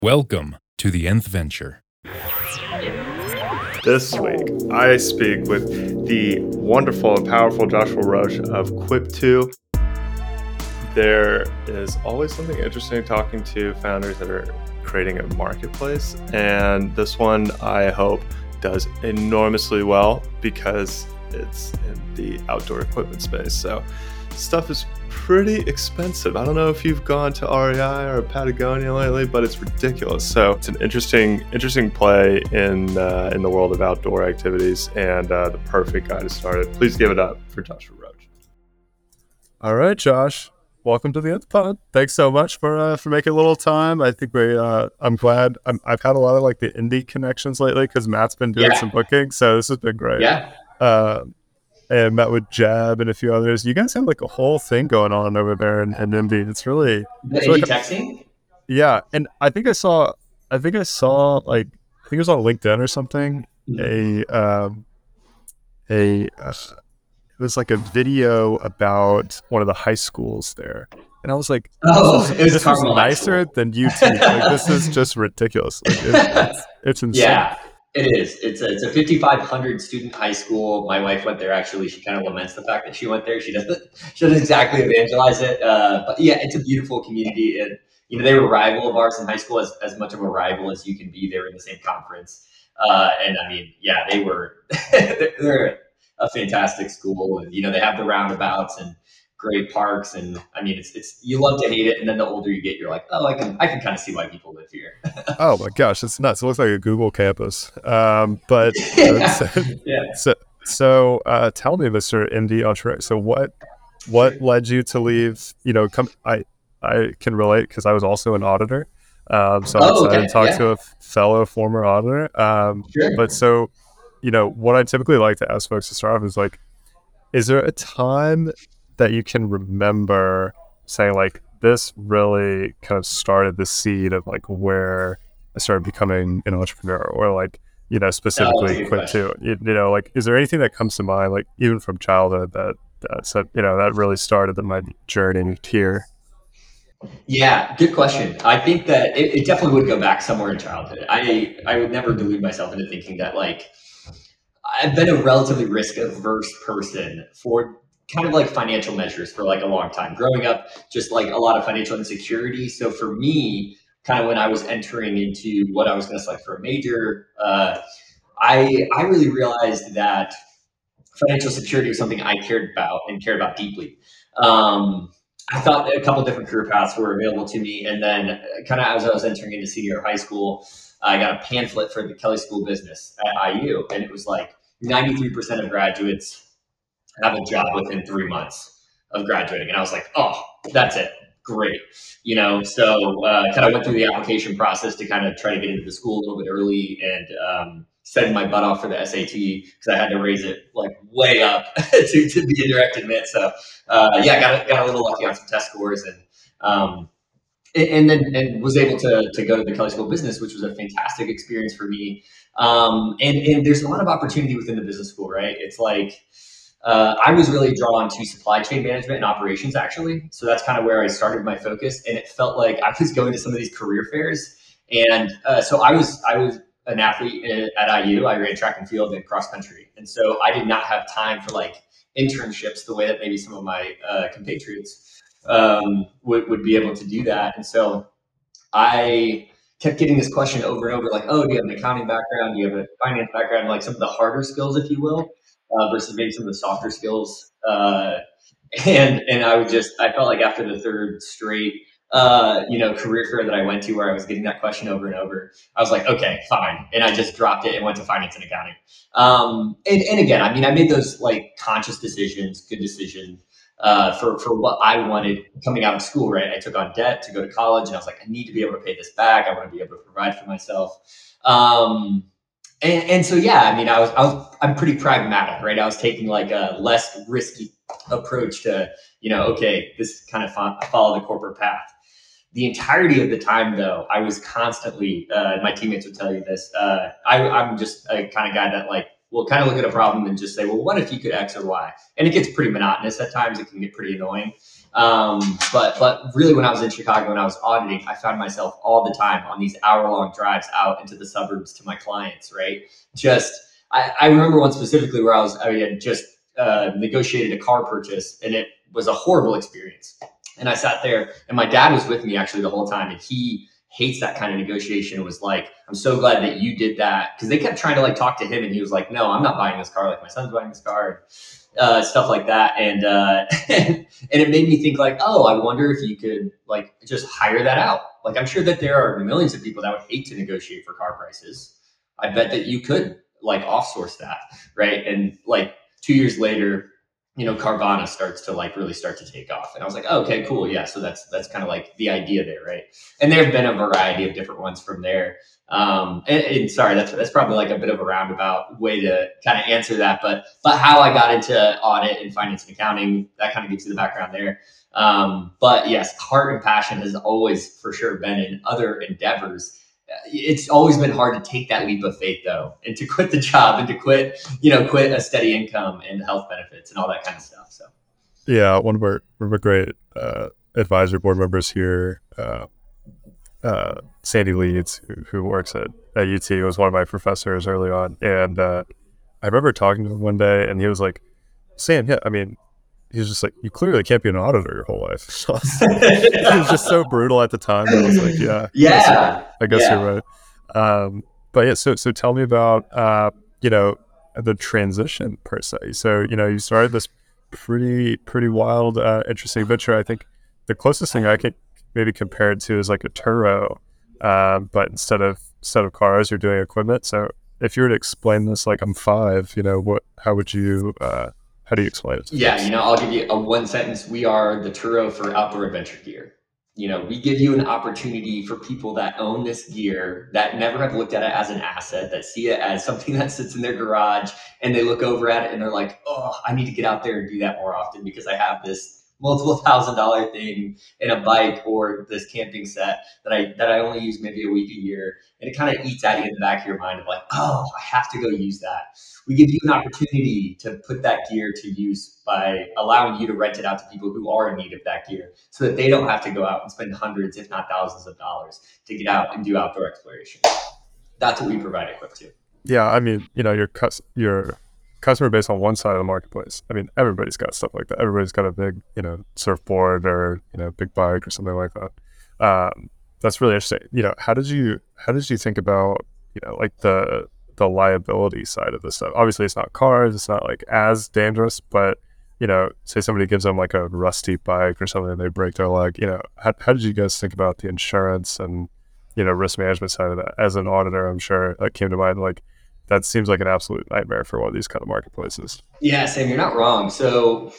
Welcome to the Nth Venture. This week, I speak with the wonderful and powerful Joshua Roach of Quip2. There is always something interesting talking to founders that are creating a marketplace, and this one I hope does enormously well because it's in the outdoor equipment space. So stuff is pretty expensive. I don't know if you've gone to REI or Patagonia lately, but it's ridiculous. So it's an interesting play in the world of outdoor activities, and the perfect guy to start it. Please give it up for Joshua Roach. All right, Josh, welcome to the Nth Pod. Thanks so much for making a little time. I think I'm glad. I've had a lot of like the indie connections lately because Matt's been doing some booking, so this has been great. And met with Jab and a few others. You guys have like a whole thing going on over there in NIMBY. It's really texting. Yeah, and I think I saw like it was on LinkedIn or something. Mm-hmm. It was like a video about one of the high schools there, and I was like, "This is nicer than UT. Like this is just ridiculous. Like, it's insane." Yeah. It is. It's a 5,500 student high school. My wife went there. Actually, she kind of laments the fact that she went there. She doesn't exactly evangelize it. But yeah, it's a beautiful community. And they were a rival of ours in high school, as much of a rival as you can be. They were in the same conference. And I mean, yeah, they were. They're a fantastic school, and they have the roundabouts and great parks, and I mean, it's you love to hate it, and then the older you get, you're like, oh, I can kind of see why people live here. Oh my gosh, it's nuts! It looks like a Google campus. But so tell me, Mr. Indie Entrepreneur. So what led you to leave? I can relate because I was also an auditor. So I'm excited to talk to a fellow former auditor. But so, what I typically like to ask folks to start off is like, is there a time that you can remember saying like, this really kind of started the seed of like where I started becoming an entrepreneur, or like, specifically Quip2? Like, is there anything that comes to mind, like even from childhood that said, that really started my journey here? Yeah, good question. I think that it definitely would go back somewhere in childhood. I would never delude myself into thinking that like I've been a relatively risk averse person for kind of like financial measures for like a long time. Growing up, just like a lot of financial insecurity. So for me, kind of when I was entering into what I was going to select for a major, I really realized that financial security was something I cared about deeply. I thought a couple different career paths were available to me, and then kind of as I was entering into senior high school, I got a pamphlet for the Kelley School of Business at IU, and it was like 93% of graduates have a job within 3 months of graduating, and I was like, oh, that's it, great, So kind of went through the application process to kind of try to get into the school a little bit early, and setting my butt off for the SAT because I had to raise it like way up to be a direct admit. So got a little lucky on some test scores, and then was able to go to the Kelley School of Business, which was a fantastic experience for me. And there's a lot of opportunity within the business school, right? It's like I was really drawn to supply chain management and operations, actually. So that's kind of where I started my focus, and it felt like I was going to some of these career fairs, and so I was an athlete at IU. I ran track and field and cross country, and so I did not have time for like internships the way that maybe some of my compatriots would be able to do that. And so I kept getting this question over and over, like, oh, do you have an accounting background? Do you have a finance background? Like some of the harder skills, if you will, versus maybe some of the softer skills. And I felt like after the third straight, career fair that I went to where I was getting that question over and over, I was like, okay, fine. And I just dropped it and went to finance and accounting. And again, I mean, I made those like conscious decisions, good decisions, for what I wanted coming out of school, right? I took on debt to go to college, and I was like, I need to be able to pay this back. I want to be able to provide for myself. And so, yeah, I mean, I'm pretty pragmatic, right? I was taking like a less risky approach to, okay, this kind of follow the corporate path. The entirety of the time, though, I was constantly, my teammates would tell you this, I'm just a kind of guy that like, will kind of look at a problem and just say, well, what if you could X or Y? And it gets pretty monotonous at times. It can get pretty annoying. But really, when I was in Chicago and I was auditing, I found myself all the time on these hour-long drives out into the suburbs to my clients, right? I remember one specifically where I had just negotiated a car purchase, and it was a horrible experience. And I sat there, and my dad was with me actually the whole time, and he hates that kind of negotiation. It was like, I'm so glad that you did that, because they kept trying to like talk to him, and he was like, no, I'm not buying this car. Like, my son's buying this car. Stuff like that, and and it made me think like, oh, I wonder if you could like just hire that out. Like, I'm sure that there are millions of people that would hate to negotiate for car prices. I bet that you could like offsource that, right? And like 2 years later, Carvana starts to like really start to take off, and I was like, oh, okay, cool, yeah. So that's kind of like the idea there, right? And there have been a variety of different ones from there. And sorry, that's probably like a bit of a roundabout way to kind of answer that, but how I got into audit and finance and accounting, that kind of gives you the background there. But yes, heart and passion has always for sure been in other endeavors. It's always been hard to take that leap of faith though, and to quit the job and to quit a steady income and health benefits and all that kind of stuff. So yeah, one of our great advisory board members here, Sandy Leeds, who works at UT, was one of my professors early on. And I remember talking to him one day, and he was like, Sam, yeah, I mean, he was just like, you clearly can't be an auditor your whole life. So it was just so brutal at the time. I was like, I guess you're right. But yeah, so tell me about, the transition per se. So, you started this pretty wild, interesting venture. I think the closest thing I could maybe compare it to is like a Turo, but instead of cars, you're doing equipment. So if you were to explain this like I'm five, how do you explain it? I'll give you a one sentence. We are the Turo for outdoor adventure gear. We give you an opportunity for people that own this gear, that never have looked at it as an asset, that see it as something that sits in their garage, and they look over at it and they're like, oh, I need to get out there and do that more often because I have this multiple $1,000 thing in a bike or this camping set that I only use maybe a week a year. And it kind of eats at you in the back of your mind of like, oh, I have to go use that. We give you an opportunity to put that gear to use by allowing you to rent it out to people who are in need of that gear so that they don't have to go out and spend hundreds, if not thousands of dollars to get out and do outdoor exploration. That's what we provide Equip to. Yeah, I mean, your customer base on one side of the marketplace. I mean, everybody's got stuff like that. Everybody's got a big, surfboard or, big bike or something like that. That's really interesting. How did you think about, like the liability side of this stuff? Obviously it's not cars, it's not like as dangerous, but say somebody gives them like a rusty bike or something and they break their leg, how did you guys think about the insurance and risk management side of that? As an auditor, I'm sure that came to mind. Like, that seems like an absolute nightmare for one of these kind of marketplaces. Yeah, Sam, you're not wrong. So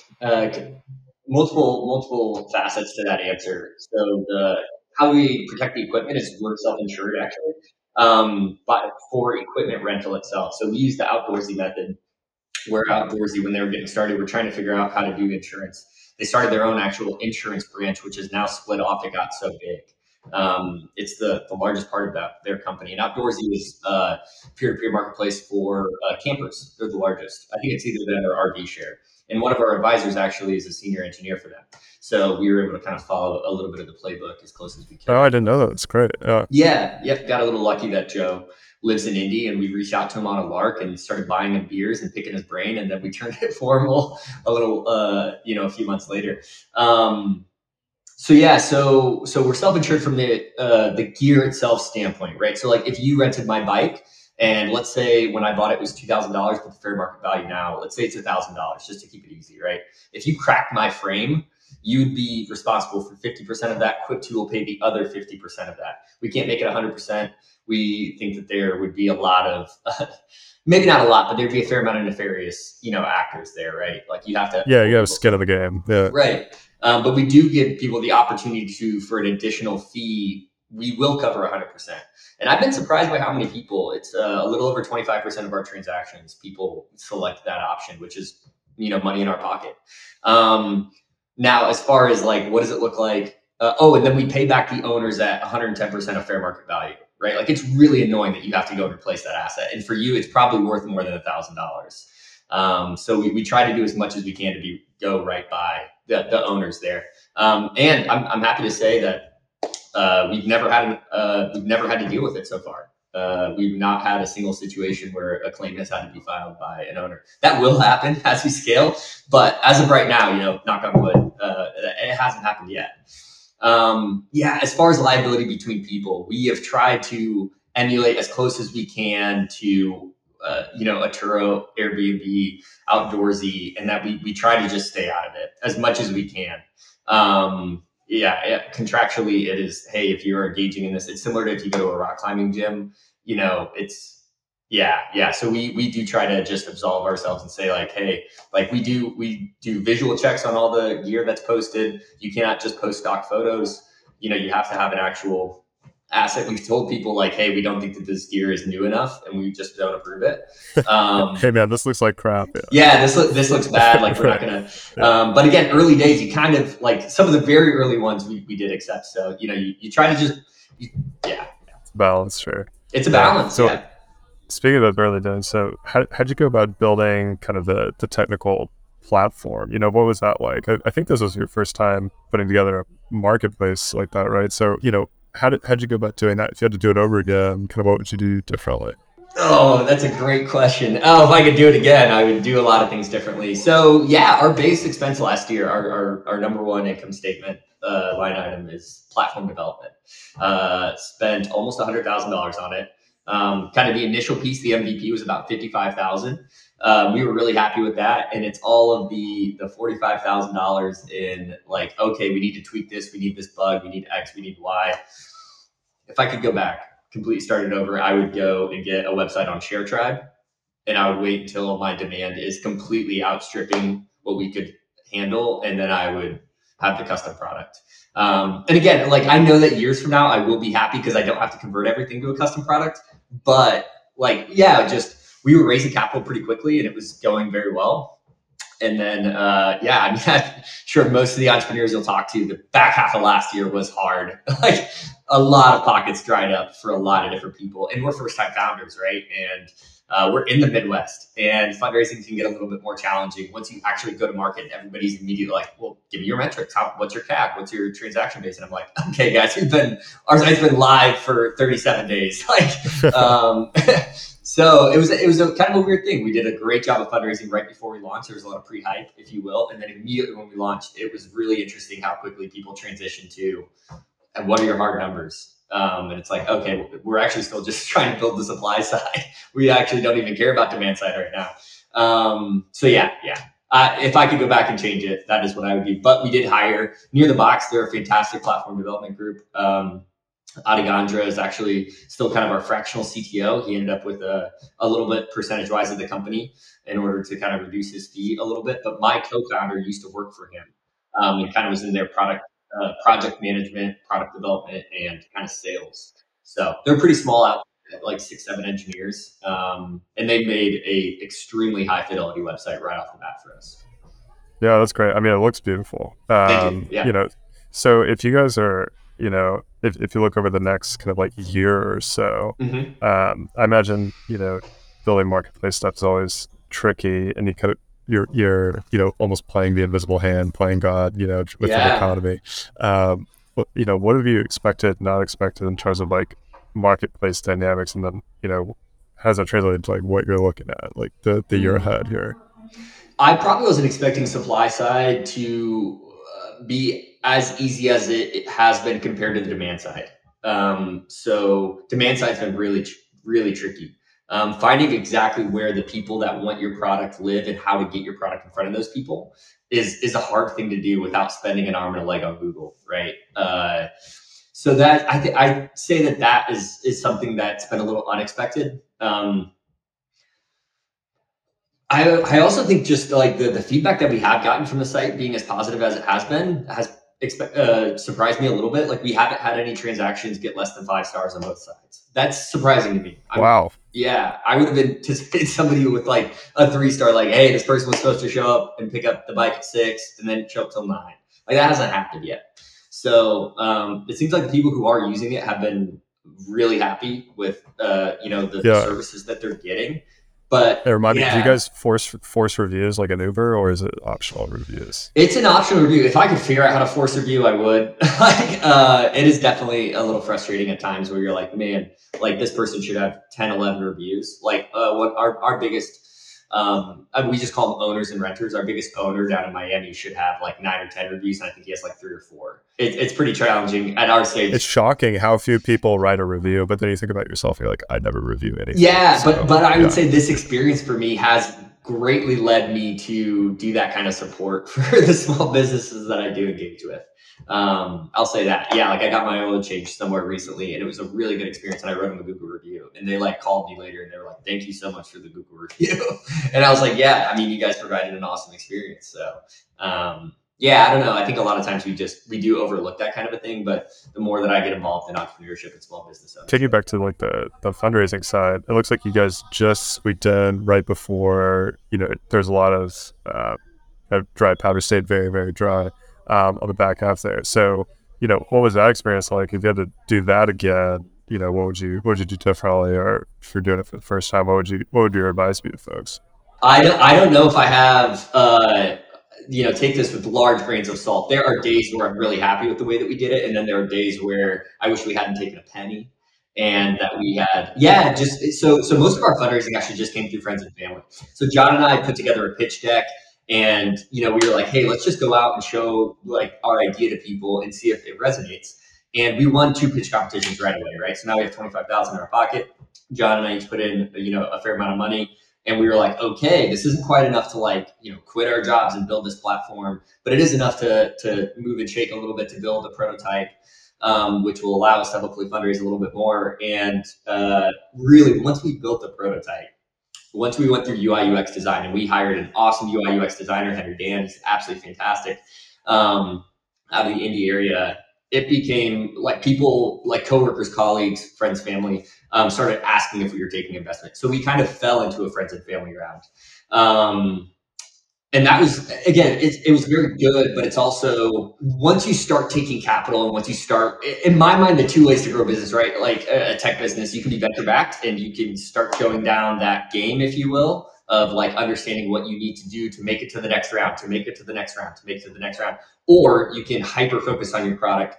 multiple facets to that answer. So how we protect the equipment is we're self-insured actually, but for equipment rental itself. So we use the outdoorsy method, where outdoorsy, when they were getting started, we're trying to figure out how to do insurance. They started their own actual insurance branch, which is now split off. It got so big. It's the largest part of their company. And Outdoorsy is a peer-to-peer marketplace for campers. They're the largest. I think it's either them or RV Share. And one of our advisors actually is a senior engineer for them. So we were able to kind of follow a little bit of the playbook as close as we can. Oh, I didn't know that. That's great. Got a little lucky that Joe lives in Indy, and we reached out to him on a lark and started buying him beers and picking his brain, and then we turned it formal a few months later. So we're self-insured from the gear itself standpoint, right? So like if you rented my bike, and let's say when I bought it was $2,000, but the fair market value now, let's say it's $1,000, just to keep it easy, right? If you cracked my frame, you'd be responsible for 50% of that. Quip2 will pay the other 50% of that. We can't make it 100%. We think that there would be a lot of, maybe not a lot, but there'd be a fair amount of nefarious, actors there, right? Like you have to. Yeah, you have skin in the game. Yeah. Right. But we do give people the opportunity to, for an additional fee, we will cover 100%. And I've been surprised by how many people, it's a little over 25% of our transactions, people select that option, which is, money in our pocket. Now, as far as like, what does it look like? And then we pay back the owners at 110% of fair market value, right? Like it's really annoying that you have to go and replace that asset. And for you, it's probably worth more than $1,000. So we try to do as much as we can to go right by the owners there. And I'm happy to say that we've never had to deal with it so far. We've not had a single situation where a claim has had to be filed by an owner. That will happen as we scale, but as of right now, knock on wood, it hasn't happened yet. As far as liability between people, we have tried to emulate as close as we can to a Turo, Airbnb, outdoorsy, and that we try to just stay out of it as much as we can. Contractually, it is, hey, if you're engaging in this, it's similar to if you go to a rock climbing gym, So we do try to just absolve ourselves and say like, hey, like we do visual checks on all the gear that's posted. You cannot just post stock photos. You have to have an actual asset. We've told people like, hey, we don't think that this gear is new enough, and we just don't approve it. Hey man, this looks like crap. This looks bad. Like we're not gonna. But again, early days, you kind of like some of the very early ones we did accept. So you try to just It's a balance, sure. It's a balance. So speaking of early days, so how'd you go about building kind of the technical platform? What was that like? I think this was your first time putting together a marketplace like that, right? So how'd you go about doing that? If you had to do it over again, kind of what would you do differently? Oh, that's a great question. Oh, if I could do it again, I would do a lot of things differently. So our base expense last year, our number one income statement line item is platform development. Spent almost $100,000 on it. Kind of the initial piece, the MVP was about $55,000. We were really happy with that. And it's all of the $45,000 in like, okay, we need to tweak this. We need this bug. We need X, we need Y. If I could go back, completely start it over, I would go and get a website on ShareTribe, and I would wait until my demand is completely outstripping what we could handle. And then I would have the custom product. And again, like I know that years from now, I will be happy because I don't have to convert everything to a custom product. But we were raising capital pretty quickly and it was going very well. And then, I'm sure most of the entrepreneurs you'll talk to, the back half of last year was hard. Like a lot of pockets dried up for a lot of different people. And we're first-time founders, right? And we're in the Midwest, and fundraising can get a little bit more challenging once you actually go to market. And everybody's immediately like, "Well, give me your metrics. What's your CAC? What's your transaction base?" And I'm like, "Okay, guys, our site's been live for 37 days." So it was a kind of a weird thing. We did a great job of fundraising right before we launched. There was a lot of pre-hype, if you will. And then immediately when we launched, it was really interesting how quickly people transitioned to, and what are your hard numbers? And it's like, okay, we're actually still just trying to build the supply side. We actually don't even care about demand side right now. If I could go back and change it, that is what I would do. But we did hire Near the Box. They're a fantastic platform development group. Adegandra is actually still kind of our fractional CTO. He ended up with a little bit percentage-wise of the company in order to kind of reduce his fee a little bit. But my co-founder used to work for him and kind of was in their project management, product development, and kind of sales. So they're pretty small out, like 6-7 engineers. And they made a extremely high fidelity website right off the bat for us. Yeah, that's great. I mean, it looks beautiful. Thank you. Yeah. So if you guys are, if you look over the next kind of like year or so, I imagine, building marketplace stuff is always tricky, and you kind of, you're almost playing the invisible hand, playing God, with the economy. What have you expected, not expected in terms of like marketplace dynamics, and then, how does that translate into like what you're looking at, like the year ahead here? I probably wasn't expecting supply side to be as easy as it has been compared to the demand side. So demand side's been really, really tricky. Finding exactly where the people that want your product live and how to get your product in front of those people is a hard thing to do without spending an arm and a leg on Google, right? So that I say that is something that's been a little unexpected. I also think just like the feedback that we have gotten from the site being as positive as it has been has surprised me a little bit. Like we haven't had any transactions get less than 5 stars on both sides. That's surprising to me. Wow. Yeah, I would have anticipated somebody with like a 3-star, like, hey, this person was supposed to show up and pick up the bike at 6 and then show up till 9. Like that hasn't happened yet. So it seems like the people who are using it have been really happy with the services that they're getting. But Remind me, do you yeah, guys force reviews like an Uber, or is it optional reviews? it's an optional review. If I could figure out how to force review, I would. Like, it is definitely a little frustrating at times where you're like, man, like this person should have 10, 11 reviews. Like, what our biggest, we just call them owners and renters. Our biggest owner down in Miami should have like 9 or 10 reviews, and I think he has like 3 or 4. It's pretty challenging at our stage. It's shocking how few people write a review, but then you think about yourself, you're like, I never review anything. Yeah, So, but I would say this experience for me has greatly led me to do that kind of support for the small businesses that I do engage with. I'll say that. Yeah, like I got my oil changed somewhere recently, and it was a really good experience. And I wrote them a Google review, and they like called me later, and they were like, "Thank you so much for the Google review." And I was like, "Yeah, I mean, you guys provided an awesome experience." So, yeah, I don't know. I think a lot of times we do overlook that kind of a thing, but the more that I get involved in entrepreneurship and small business owners. Taking back to like the fundraising side, it looks like you guys just squeaked in right before, there's a lot of dry powder stayed very, very dry on the back half there. So, what was that experience like? If you had to do that again, what would you do differently? Or if you're doing it for the first time, what would your advice be to folks? I don't know if I have, take this with large grains of salt. There are days where I'm really happy with the way that we did it. And then there are days where I wish we hadn't taken a penny and that we had, so most of our fundraising actually just came through friends and family. So John and I put together a pitch deck and, we were like, hey, let's just go out and show like our idea to people and see if it resonates. And we won 2 pitch competitions right away, right? So now we have 25,000 in our pocket. John and I each put in, a fair amount of money. And we were like, okay, this isn't quite enough to quit our jobs and build this platform, but it is enough to move and shake a little bit to build a prototype, which will allow us to hopefully fundraise a little bit more. And really, once we built the prototype, once we went through UI UX design, and we hired an awesome UI UX designer, Henry Dan, he's absolutely fantastic, out of the Indy area. It became like people, like coworkers, colleagues, friends, family, started asking if we were taking investment. So we kind of fell into a friends and family round. And that was, again, it was very good, but it's also, once you start taking capital and once you start, in my mind, the 2 ways to grow a business, right? Like a tech business, you can be venture backed and you can start going down that game, if you will, of like understanding what you need to do to make it to the next round, to make it to the next round, to make it to the next round. Or you can hyper focus on your product,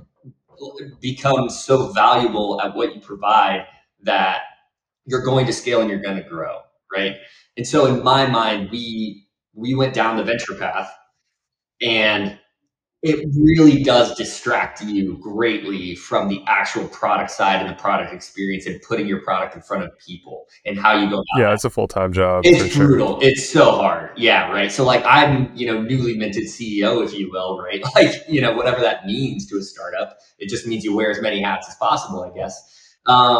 become so valuable at what you provide that you're going to scale and you're going to grow, right? And so in my mind, we went down the venture path, and it really does distract you greatly from the actual product side and the product experience and putting your product in front of people and how you go about Yeah, it. it's a full-time job. It's for brutal. Sure. It's so hard. Yeah, right. So like I'm, newly minted CEO, if you will, right? Like, whatever that means to a startup. It just means you wear as many hats as possible, I guess.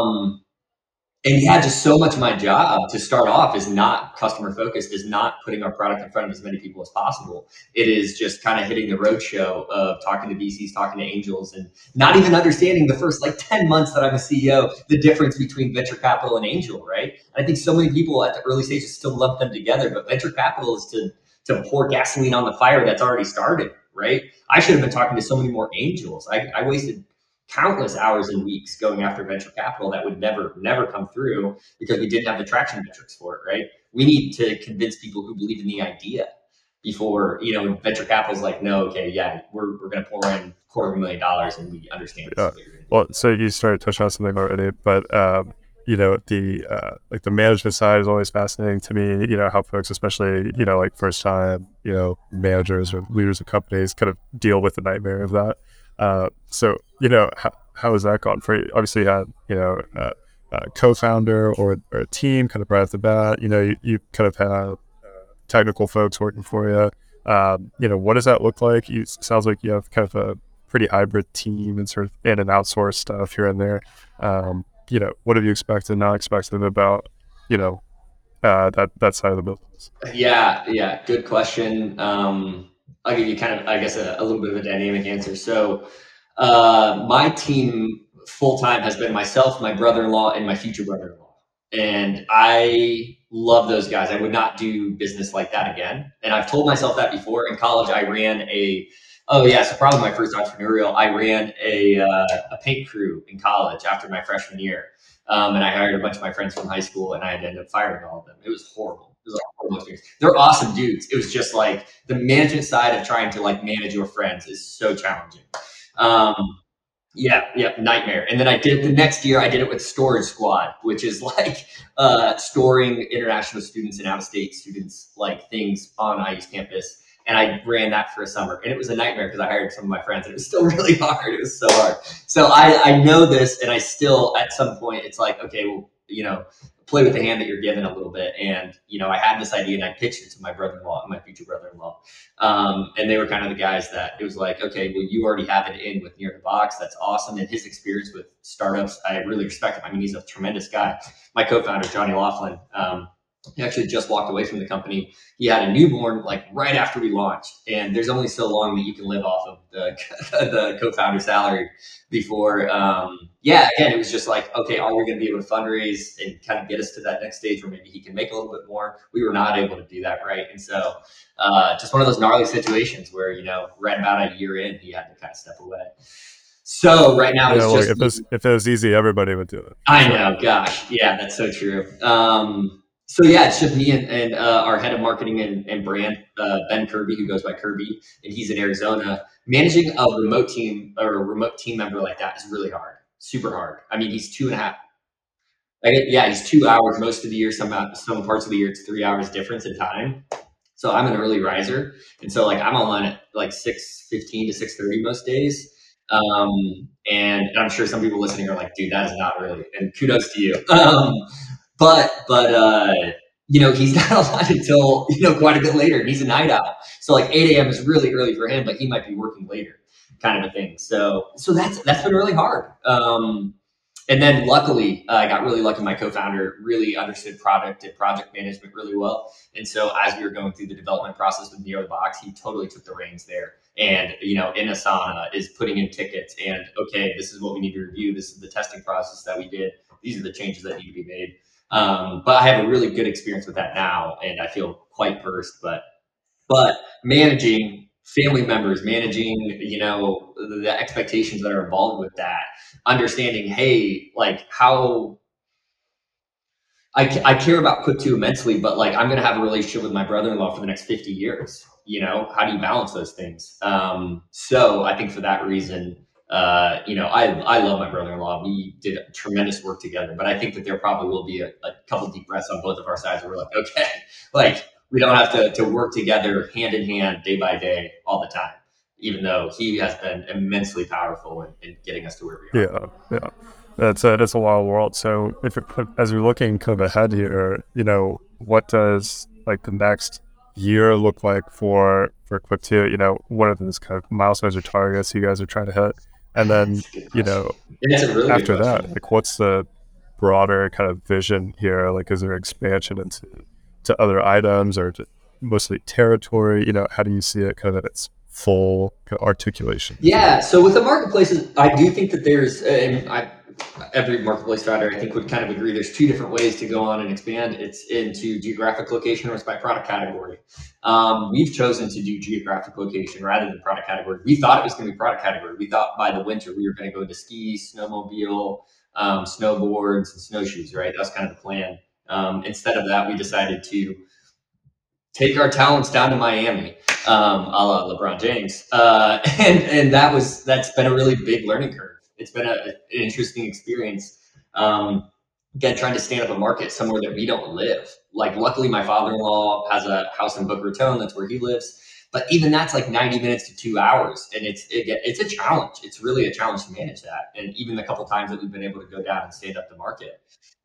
And just so much of my job to start off is not customer focused, is not putting our product in front of as many people as possible. It is just kind of hitting the roadshow of talking to VCs, talking to angels, and not even understanding the first 10 months that I'm a CEO, the difference between venture capital and angel, right? I think so many people at the early stages still lump them together, but venture capital is to pour gasoline on the fire that's already started, right? I should have been talking to so many more angels. I wasted countless hours and weeks going after venture capital that would never come through because we didn't have the traction metrics for it, right? We need to convince people who believe in the idea before, venture capital is like, no, okay, yeah, we're going to pour in $250,000 and we understand. Yeah. Well, so you started touching on something already, but the the management side is always fascinating to me. How folks, especially first time managers or leaders of companies, kind of deal with the nightmare of that. So how has that gone for you? Obviously, you had a co-founder or a team kind of right off the bat. You kind of have technical folks working for you. What does that look like? Sounds like you have kind of a pretty hybrid team and and an outsourced stuff here and there. What have you expected, not expected about that side of the business? Yeah, good question. I'll give you kind of, I guess, a little bit of a dynamic answer. So my team full-time has been myself, my brother-in-law, and my future brother-in-law. And I love those guys. I would not do business like that again. And I've told myself that before. In college, I ran so probably my first entrepreneurial, I ran a paint crew in college after my freshman year. And I hired a bunch of my friends from high school, and I had to end up firing all of them. It was horrible. It was a horrible experience. They're awesome dudes. It was just like the management side of trying to like manage your friends is so challenging. Um, yeah, nightmare. And then I did the next year. I did it with Storage Squad, which is like storing international students and out-of-state students like things on IU's campus. And I ran that for a summer, and it was a nightmare because I hired some of my friends, and it was still really hard. It was so hard. So I know this, and I still at some point it's like, okay, well, play with the hand that you're given a little bit. And I had this idea, and I pitched it to my brother-in-law, my future brother-in-law. And they were kind of the guys that it was like, okay, well, you already have it in with Near the Box. That's awesome. And his experience with startups, I really respect him. I mean, he's a tremendous guy. My co-founder, Johnny Laughlin, he actually just walked away from the company. He had a newborn like right after we launched. And there's only so long that you can live off of the co-founder salary before, again, it was just like, okay, are we going to be able to fundraise and kind of get us to that next stage where maybe he can make a little bit more? We were not able to do that, right? And so just one of those gnarly situations where, right about a year in, he had to kind of step away. So right now, it's just if it was easy, everybody would do it. I know, gosh, yeah, that's so true. So yeah, it's just me and our head of marketing and brand, Ben Kirby, who goes by Kirby, and he's in Arizona. Managing a remote team or a remote team member like that is really hard, super hard. I mean, he's 2.5. He's 2 hours most of the year. Some parts of the year, it's 3 hours difference in time. So I'm an early riser, and so like I'm online at like 6:15 to 6:30 most days. And I'm sure some people listening are like, dude, that is not really, and kudos to you. But he's not online until, quite a bit later, and he's a night owl. So like 8 a.m. is really early for him, but he might be working later kind of a thing. So that's been really hard. And then luckily, I got really lucky. My co-founder really understood product and project management really well. And so as we were going through the development process with Near the Box, he totally took the reins there. And, in Asana is putting in tickets and, okay, this is what we need to review. This is the testing process that we did. These are the changes that need to be made. But I have a really good experience with that now, and I feel quite versed. But managing family members, managing, the expectations that are involved with that, understanding, hey, like how I care about Quip2 immensely, but like I'm going to have a relationship with my brother-in-law for the next 50 years. How do you balance those things? So I think for that reason, I love my brother-in-law. We did tremendous work together, but I think that there probably will be a couple deep breaths on both of our sides where we're like, okay, like we don't have to work together hand in hand, day by day, all the time, even though he has been immensely powerful in getting us to where we are. Yeah. That's a wild world. So as we're looking kind of ahead here, what does like the next year look like for Quip2? What are those kind of milestones or targets you guys are trying to hit? And then, really after that, like what's the broader kind of vision here? Like, is there expansion into other items or to mostly territory? How do you see it kind of at its full kind of articulation? Yeah. So with the marketplaces, I do think that there's, every marketplace founder, I think, would kind of agree there's two different ways to go on and expand. It's into geographic location or it's by product category. We've chosen to do geographic location rather than product category. We thought it was going to be product category. We thought by the winter we were going to go into skis, snowmobile, snowboards, and snowshoes, right? That was kind of the plan. Instead of that, we decided to take our talents down to Miami, a la LeBron James. And that's been a really big learning curve. It's been an interesting experience. Again, trying to stand up a market somewhere that we don't live. Like, luckily, my father-in-law has a house in Boca Raton. That's where he lives. But even that's like 90 minutes to 2 hours. And it's a challenge. It's really a challenge to manage that. And even the couple times that we've been able to go down and stand up the market.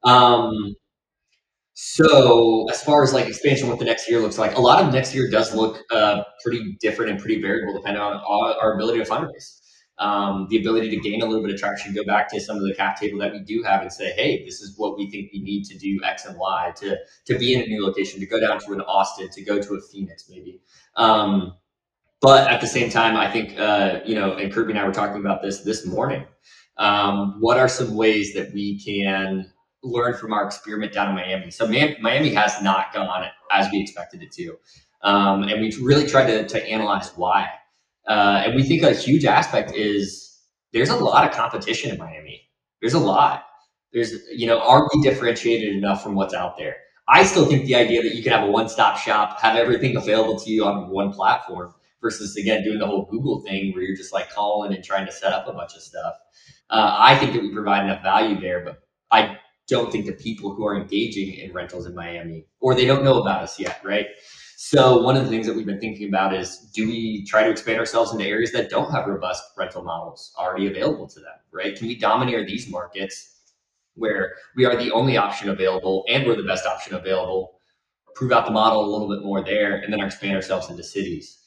So as far as like expansion, what the next year looks like, a lot of next year does look pretty different and pretty variable depending on our ability to fundraise. The ability to gain a little bit of traction, go back to some of the cap table that we do have and say, hey, this is what we think we need to do X and Y to be in a new location, to go down to an Austin, to go to a Phoenix maybe. But at the same time, I think, and Kirby and I were talking about this morning. What are some ways that we can learn from our experiment down in Miami? So Miami has not gone as we expected it to. And we've really tried to analyze why. And we think a huge aspect is there's a lot of competition in Miami. There's a lot. Are we differentiated enough from what's out there? I still think the idea that you can have a one-stop shop, have everything available to you on one platform versus, again, doing the whole Google thing where you're just like calling and trying to set up a bunch of stuff. I think that we provide enough value there, but I don't think the people who are engaging in rentals in Miami, or they don't know about us yet, right? So one of the things that we've been thinking about is, do we try to expand ourselves into areas that don't have robust rental models already available to them, right? Can we domineer these markets where we are the only option available and we're the best option available, prove out the model a little bit more there, and then expand ourselves into cities?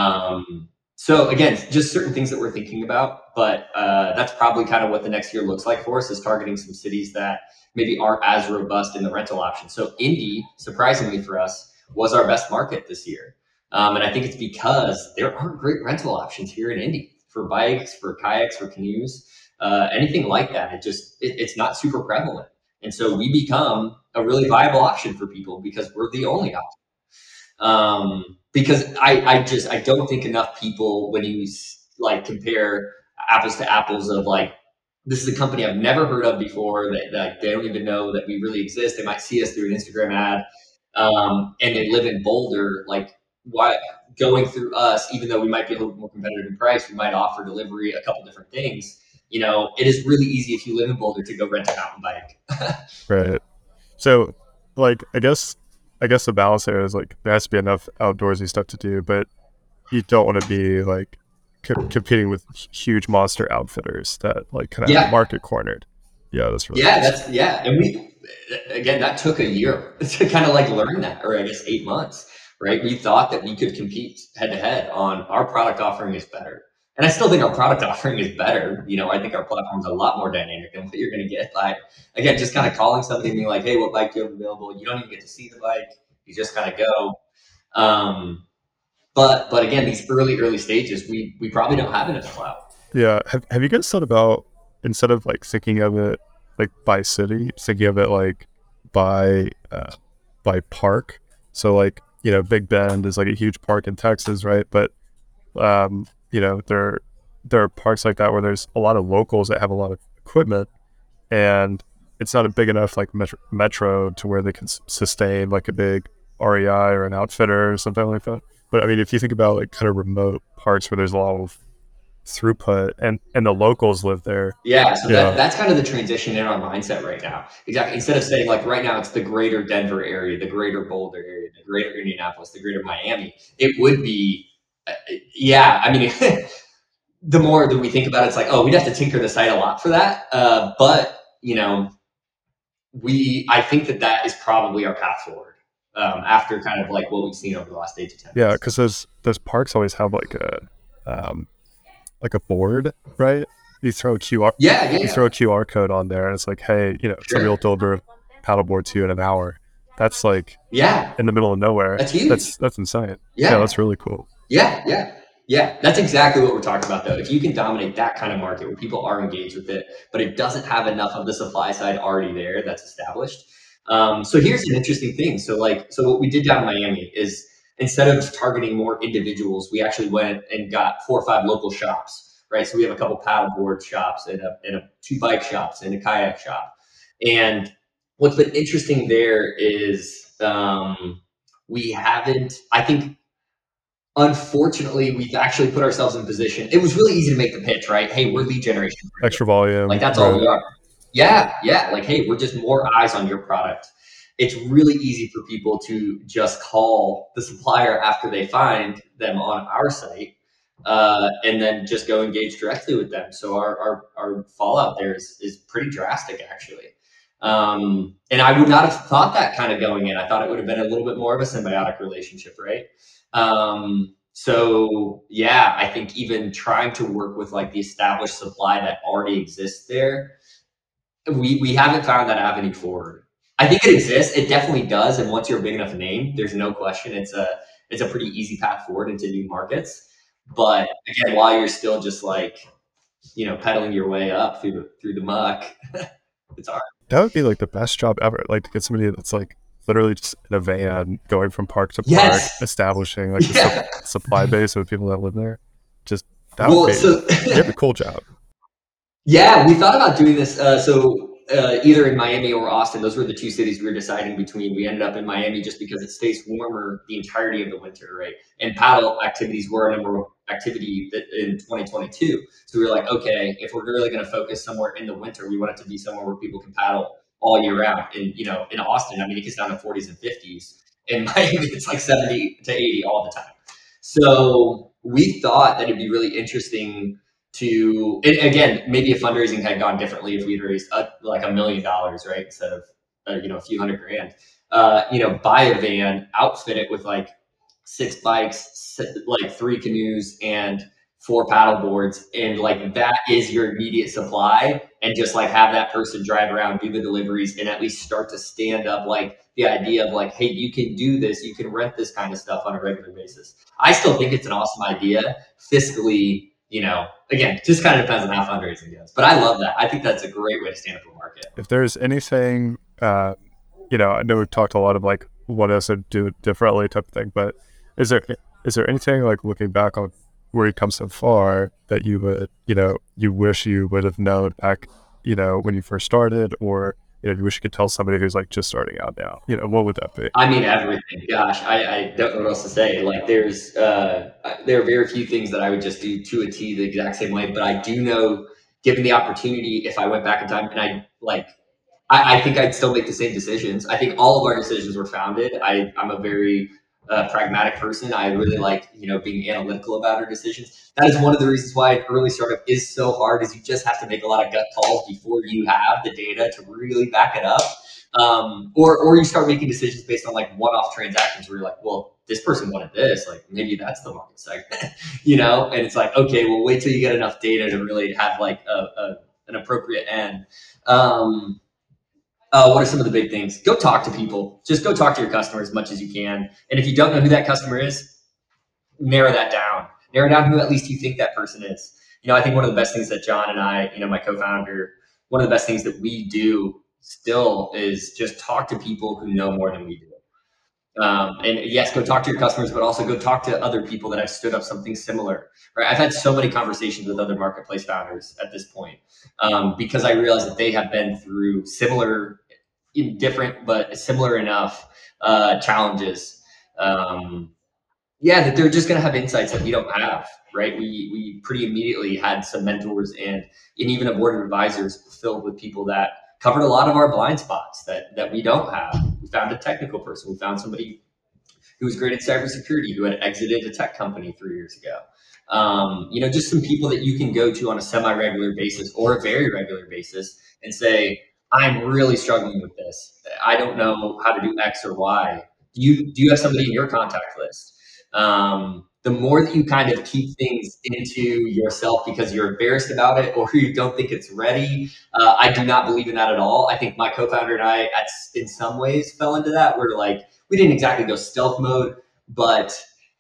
So again, just certain things that we're thinking about, but that's probably kind of what the next year looks like for us, is targeting some cities that maybe aren't as robust in the rental option. So Indy, surprisingly for us, was our best market this year. And I think it's because there aren't great rental options here in Indy for bikes, for kayaks, for canoes, anything like that. It's not super prevalent. And so we become a really viable option for people because we're the only option. Because I don't think enough people, when you like compare apples to apples of like, this is a company I've never heard of before, that they don't even know that we really exist. They might see us through an Instagram ad, and they live in Boulder. Like, why going through us, even though we might be a little bit more competitive in price, we might offer delivery, a couple different things. It is really easy if you live in Boulder to go rent a mountain bike. Right. So, like, I guess the balance there is like there has to be enough outdoorsy stuff to do, but you don't want to be like competing with huge monster outfitters that like kind of have the market cornered. Yeah, that's really and we, again, that took a year to kind of like learn that, or I guess 8 months, right? We thought that we could compete head to head on our product offering is better. And I still think our product offering is better. I think our platform is a lot more dynamic than what you're going to get by, again, just kind of calling somebody and being like, hey, what bike do you have available? You don't even get to see the bike. You just kind of go. But again, these early stages, we probably don't have enough clout. Yeah. Have you guys thought about, instead of like thinking of it like by city, thinking of it like by park? So like, Big Bend is like a huge park in Texas, right? But there are parks like that where there's a lot of locals that have a lot of equipment, and it's not a big enough like metro to where they can sustain like a big REI or an outfitter or something like that. But I mean, if you think about like kind of remote parks where there's a lot of throughput and the locals live there. That's kind of the transition in our mindset right now. Exactly. Instead of saying like right now it's the greater Denver area, the greater Boulder area, the greater Indianapolis, the greater Miami, it would be I mean, the more that we think about it, it's like, oh, we'd have to tinker the site a lot for that. But I think that is probably our path forward, after kind of like what we've seen over the last 8 to 10 months. Yeah, because those parks always have like a board, right? You throw a QR. You throw a QR code on there, and it's like, hey, somebody will deliver a paddleboard to you in an hour. That's like in the middle of nowhere. That's huge. That's insane. Yeah, that's really cool. Yeah. That's exactly what we're talking about, though. If you can dominate that kind of market where people are engaged with it, but it doesn't have enough of the supply side already there that's established. So here's an interesting thing. So what we did down in Miami is, instead of targeting more individuals, we actually went and got 4 or 5 local shops, right? So we have a couple paddleboard shops and 2 bike shops and a kayak shop. And what's been interesting there is we haven't, I think, unfortunately, we've actually put ourselves in position. It was really easy to make the pitch, right? Hey, we're lead generation. Extra volume. Like, that's all we are. Yeah. Like, hey, we're just more eyes on your product. It's really easy for people to just call the supplier after they find them on our site, and then just go engage directly with them. So our fallout there is pretty drastic, actually. And I would not have thought that kind of going in. I thought it would have been a little bit more of a symbiotic relationship, right? So yeah, I think even trying to work with like the established supply that already exists there, we haven't found that avenue forward. I think it exists. It definitely does. And once you're a big enough name, there's no question it's a pretty easy path forward into new markets. But again, while you're still just like, pedaling your way up through the muck, it's hard. That would be like the best job ever. Like, to get somebody that's like literally just in a van going from park to park, establishing like a supply base of people that live there. Just that would be a cool job. Yeah, we thought about doing this. So either in Miami or Austin. Those were the two cities we were deciding between. We ended up in Miami just because it stays warmer the entirety of the winter, right? And paddle activities were a number of activity in 2022. So we were like, okay, if we're really going to focus somewhere in the winter, we want it to be somewhere where people can paddle all year round. And, you know, in Austin, I mean, it gets down to 40s and 50s. In Miami, it's like 70 to 80 all the time. So we thought that it'd be really interesting to, and again, maybe if fundraising had gone differently, if we'd raised like $1 million, right, instead of a few $100,000, buy a van, outfit it with like 6 bikes, like 3 canoes, and 4 paddle boards, and like that is your immediate supply, and just like have that person drive around, do the deliveries, and at least start to stand up like the idea of like, hey, you can do this, you can rent this kind of stuff on a regular basis. I still think it's an awesome idea fiscally. Again, just kind of depends on how fundraising goes. But I love that. I think that's a great way to stand up a market. If there's anything, I know we've talked a lot of like what else to do differently type of thing, but is there anything like looking back on where you come so far that you would, you wish you would have known back, when you first started, or you wish you could tell somebody who's like just starting out now? What would that be? I mean, everything. Gosh, I don't know what else to say. Like, there are very few things that I would just do to a T the exact same way. But I do know, given the opportunity, if I went back in time, and I think I'd still make the same decisions. I think all of our decisions were founded. I'm a very pragmatic person. I really like, being analytical about our decisions. That is one of the reasons why an early startup is so hard, is you just have to make a lot of gut calls before you have the data to really back it up. Or you start making decisions based on like one-off transactions where you're like, well, this person wanted this, like maybe that's the market segment, and it's like, okay, well, wait till you get enough data to really have like an appropriate end. What are some of the big things? Go talk to people. Just go talk to your customer as much as you can. And if you don't know who that customer is, narrow that down. Narrow down who at least you think that person is. I think one of the best things that John and I, my co-founder, one of the best things that we do still is just talk to people who know more than we do. And yes, go talk to your customers, but also go talk to other people that have stood up something similar. Right? I've had so many conversations with other marketplace founders at this point, because I realize that they have been through similar, different, but similar enough challenges. That they're just going to have insights that we don't have. Right? We pretty immediately had some mentors and even a board of advisors filled with people that covered a lot of our blind spots that we don't have. We found a technical person. We found somebody who was great at cybersecurity, who had exited a tech company 3 years ago. Just some people that you can go to on a semi-regular basis or a very regular basis and say, I'm really struggling with this. I don't know how to do X or Y. Do you have somebody in your contact list? The more that you kind of keep things into yourself because you're embarrassed about it or you don't think it's ready, I do not believe in that at all. I think my co-founder and I, in some ways, fell into that. We're like, we didn't exactly go stealth mode, but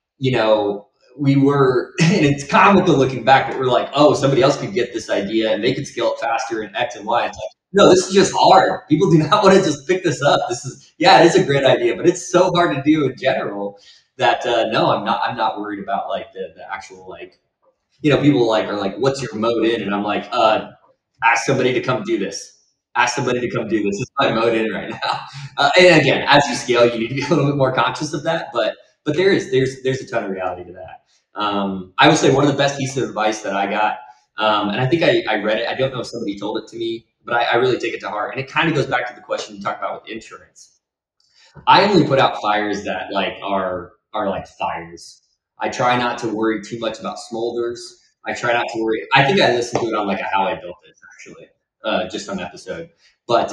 we were, and it's comical looking back, but we're like, oh, somebody else could get this idea and they could scale it faster in X and Y. It's like, no, this is just hard. People do not want to just pick this up. It is a great idea, but it's so hard to do in general that no, I'm not worried about like the actual like, people are like, what's your mode in? And I'm like, ask somebody to come do this. Ask somebody to come do this. This is my mode in right now. And again, as you scale, you need to be a little bit more conscious of that. But there's a ton of reality to that. I would say one of the best pieces of advice that I got, and I think I read it. I don't know if somebody told it to me, but I really take it to heart. And it kind of goes back to the question you talked about with insurance. I only put out fires that like are like fires. I try not to worry too much about smolders. I try not to worry. I think I listened to it on like a How I Built This actually, just on episode. But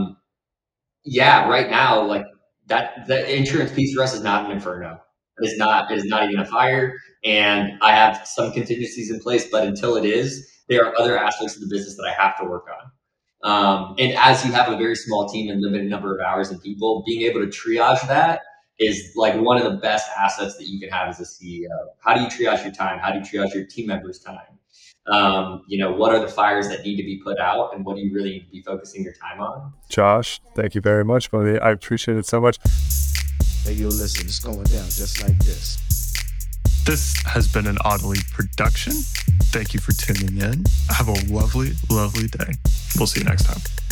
right now, like that, the insurance piece for us is not an inferno. It is not even a fire. And I have some contingencies in place, but until it is, there are other aspects of the business that I have to work on. And as you have a very small team and limited number of hours and people, being able to triage that is like one of the best assets that you can have as a CEO. How do you triage your time? How do you triage your team members' time? What are the fires that need to be put out and what do you really need to be focusing your time on? Josh, thank you very much, buddy. I appreciate it so much. Hey, yo, listen, it's going down just like this. This has been an Audely production. Thank you for tuning in. Have a lovely, lovely day. We'll see you next time.